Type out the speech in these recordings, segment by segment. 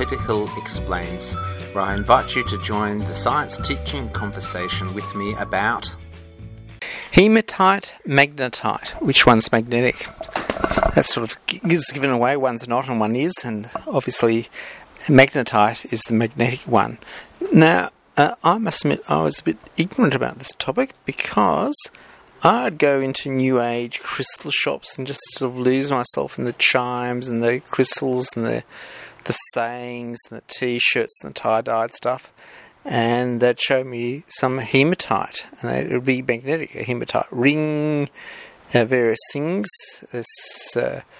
Peter Hill Explains, where I invite you to join the science teaching conversation with me about hematite, magnetite. Which one's magnetic? That sort of is given away. One's not and one is, and obviously magnetite is the magnetic one. Now, I must admit I was a bit ignorant about this topic because I'd go into New Age crystal shops and just sort of lose myself in the chimes and the crystals and the sayings and the T-shirts and the tie-dyed stuff, and they'd show me some hematite, and it would be magnetic, a hematite ring, various things, this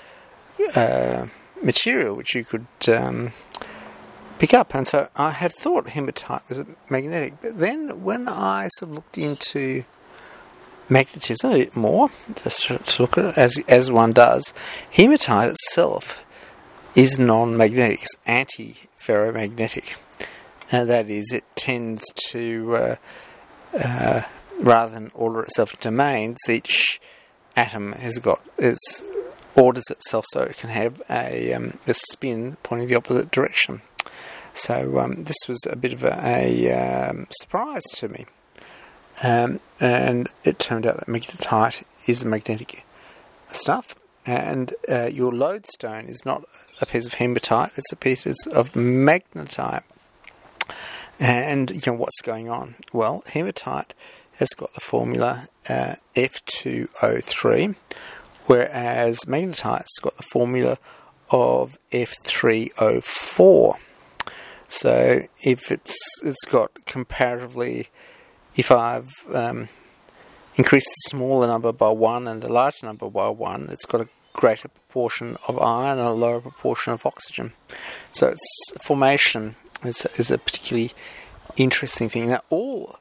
material which you could pick up. And so I had thought hematite was magnetic, but then when I sort of looked into magnetism a bit more, just to look at it as one does, hematite itself is non-magnetic, it's anti-ferromagnetic. That is, it tends to, rather than order itself into domains, each atom orders itself so it can have a spin pointing the opposite direction. So this was a bit of a surprise to me. And it turned out that magnetite is magnetic stuff. And your lodestone is not a piece of hematite, it's a piece of magnetite. And what's going on? Well, hematite has got the formula F2O3, whereas magnetite's got the formula of F3O4. So if it's got comparatively, if I've increased the smaller number by 1 and the larger number by 1, it's got a greater proportion of iron and a lower proportion of oxygen. So its formation is a particularly interesting thing. Now, all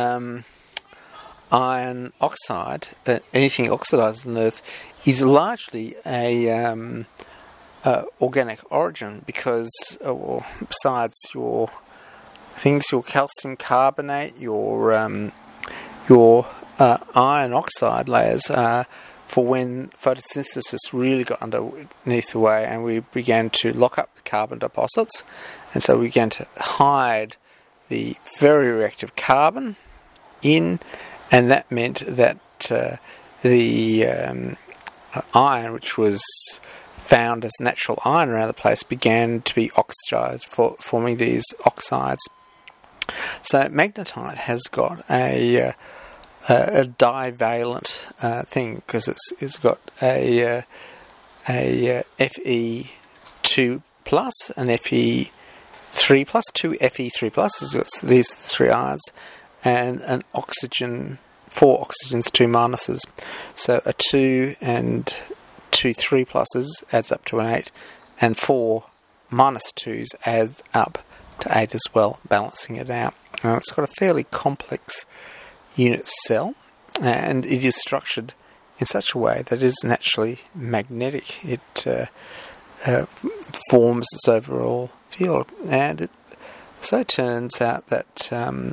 iron oxide, anything oxidized on Earth, is largely a organic origin because, besides your calcium carbonate, your iron oxide layers for when photosynthesis really got underneath the way and we began to lock up the carbon deposits, and so we began to hide the very reactive carbon in, and that meant that the iron, which was found as natural iron around the place, began to be oxidized, forming these oxides. So magnetite has got a divalent thing because it's got a Fe2 plus and Fe3 plus, 2 Fe3 plus. It's got these three ions and an oxygen, 4 oxygens, 2 minuses. So a 2 and 2 3 pluses adds up to an 8, and 4 minus 2s adds up to 8 as well, balancing it out. It's got a fairly complex unit cell, and it is structured in such a way that it is naturally magnetic. It forms its overall field, and it so turns out that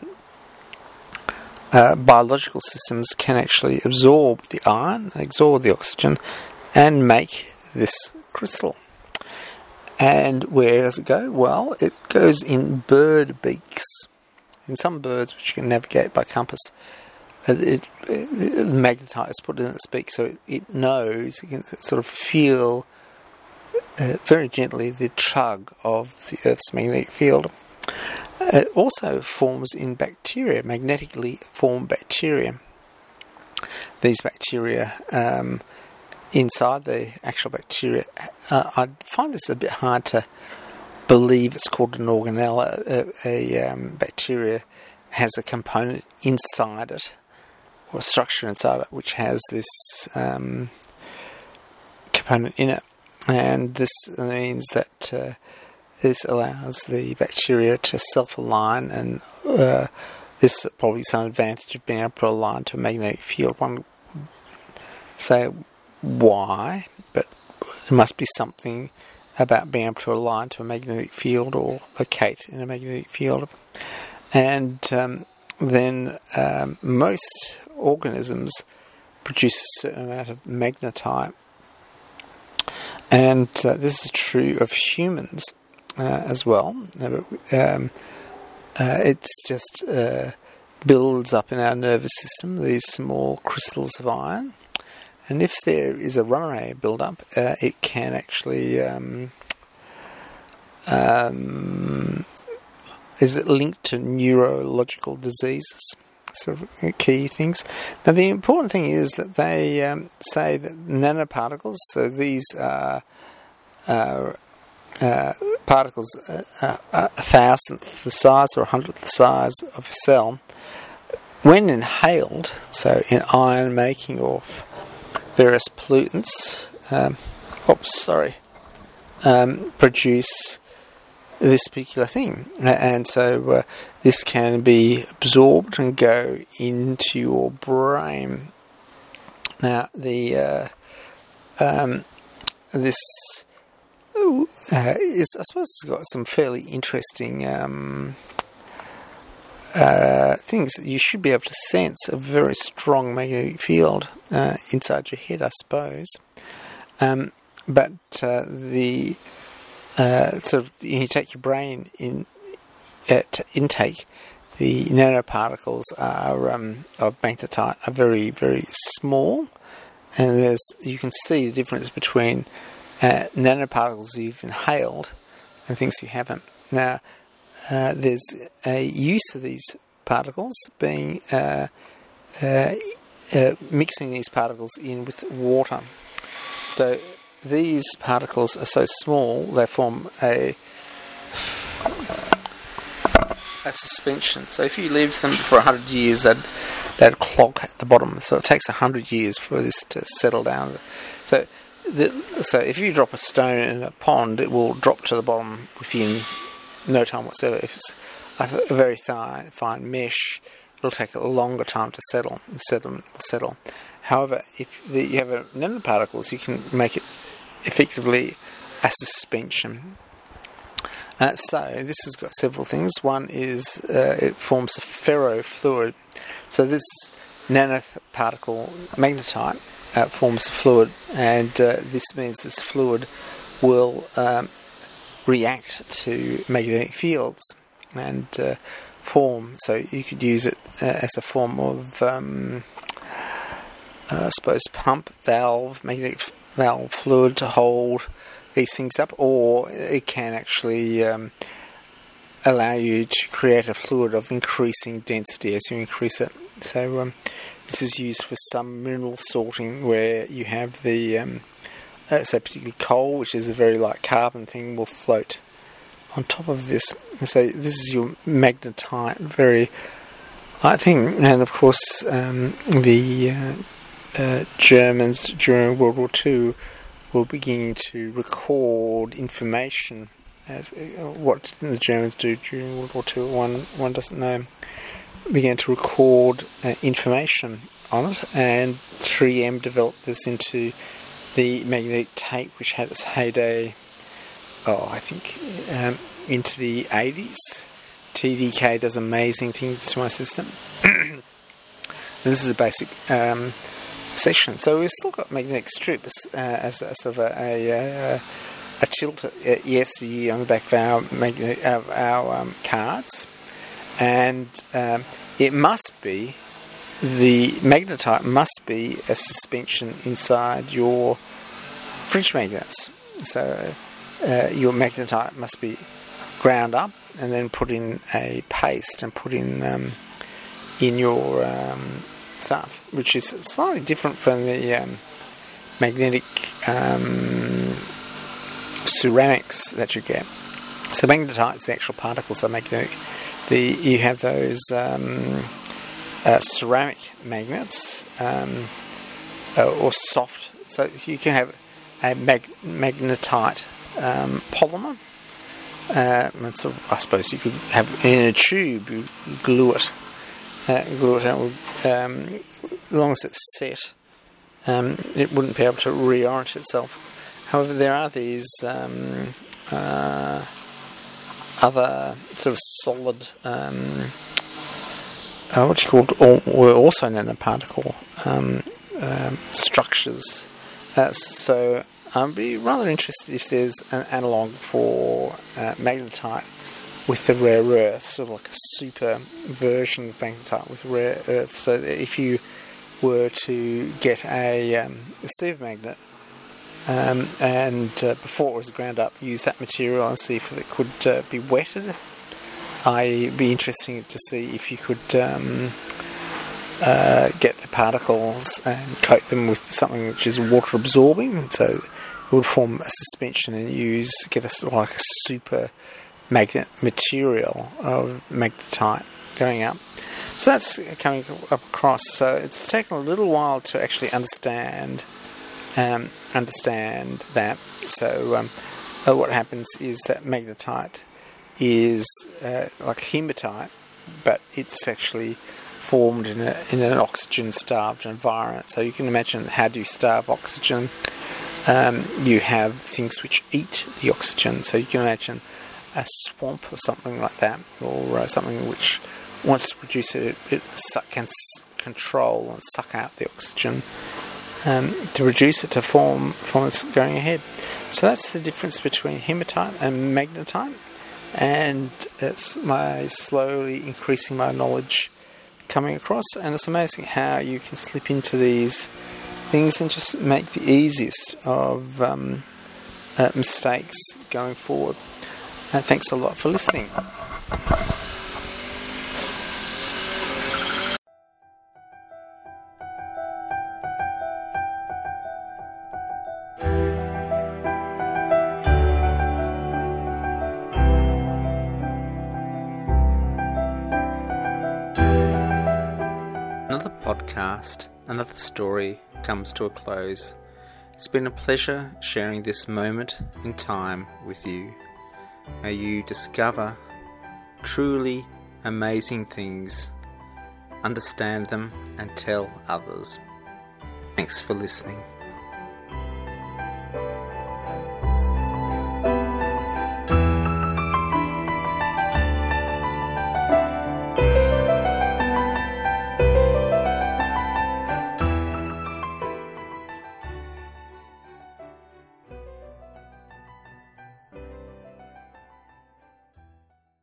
biological systems can actually absorb the iron, absorb the oxygen, and make this crystal. And where does it go? Well, it goes in bird beaks. In some birds which you can navigate by compass, the magnetite is put in its beak, so it knows, it can sort of feel very gently the tug of the Earth's magnetic field. It also forms in bacteria, magnetically formed bacteria. These bacteria, inside the actual bacteria, I find this a bit hard to believe. It's called an organelle. A bacteria has a component inside it, or a structure inside it, which has this component in it. And this means that this allows the bacteria to self-align, and this is probably some advantage of being able to align to a magnetic field. One would say why, but it must be something about being able to align to a magnetic field or locate in a magnetic field. And then most organisms produce a certain amount of magnetite, and this is true of humans. as well. It's just builds up in our nervous system these small crystals of iron, and if there is a runaway build-up, it can actually is it linked to neurological diseases. Sort of key things. Now, the important thing is that they say that nanoparticles, so these are particles a thousandth the size or a hundredth the size of a cell, when inhaled, so in iron making or various pollutants, produce this particular thing, and so this can be absorbed and go into your brain. Now, this is, I suppose, it's got some fairly interesting things. You should be able to sense a very strong magnetic field inside your head, I suppose. But the sort of, you take your brain intake, the nanoparticles of magnetite are very, very small, and you can see the difference between nanoparticles you've inhaled and things you haven't. Now, there's a use of these particles being mixing these particles in with water. So these particles are so small they form a suspension. So if you leave them for 100 years, they'd clog at the bottom. So it takes 100 years for this to settle down. So if you drop a stone in a pond, it will drop to the bottom within no time whatsoever. If it's a very fine mesh, it'll take a longer time to settle. However, if you have nanoparticles, you can make it effectively a suspension. So this has got several things. One is it forms a ferrofluid. So this nanoparticle magnetite forms a fluid, and this means this fluid will react to magnetic fields and form. So you could use it as a form of, I suppose, pump, valve, magnetic valve fluid to hold these things up, or it can actually allow you to create a fluid of increasing density as you increase it. So this is used for some mineral sorting where you have the so particularly coal, which is a very light carbon thing, will float on top of this. So this is your magnetite, very light thing. And of course the Germans during World War II were beginning to record information. As what did the Germans do during World War II? One doesn't know. Began to record information on it, and 3M developed this into the magnetic tape, which had its heyday, I think, into the 80s. TDK does amazing things to my system. This is a basic section. So we've still got magnetic strips as a sort of a tilt yesteryear on the back of our cards, and it must be, the magnetite must be a suspension inside your fridge magnets. So your magnetite must be ground up and then put in a paste and put in your stuff, which is slightly different from the magnetic ceramics that you get. So magnetite is the actual particles are magnetic. You have those ceramic magnets or soft. So you can have a magnetite polymer. And sort of, I suppose you could have in a tube. You glue it out. As long as it's set, it wouldn't be able to reorient itself. However, there are these other sort of solid, what you called, or also nanoparticle structures. So I'd be rather interested if there's an analogue for magnetite with the rare earth, sort of like a super version of magnetite with rare earth. So that if you were to get a super magnet and before it was ground up, use that material and see if it could be wetted. I'd be interested to see if you could get the particles and coat them with something which is water absorbing, so it would form a suspension and get a sort of like a super magnet material of magnetite going up. So that's coming up across. So it's taken a little while to actually understand that. So what happens is that magnetite is like hematite, but it's actually formed in an oxygen-starved environment. So you can imagine, how do you starve oxygen? You have things which eat the oxygen. So you can imagine a swamp or something like that, or something which wants to produce it can control and suck out the oxygen to reduce it to form it's going ahead. So that's the difference between hematite and magnetite, and it's my slowly increasing my knowledge coming across, and it's amazing how you can slip into these things and just make the easiest of mistakes going forward. Thanks a lot for listening. Another podcast, another story comes to a close. It's been a pleasure sharing this moment in time with you. May you discover truly amazing things, understand them, and tell others. Thanks for listening.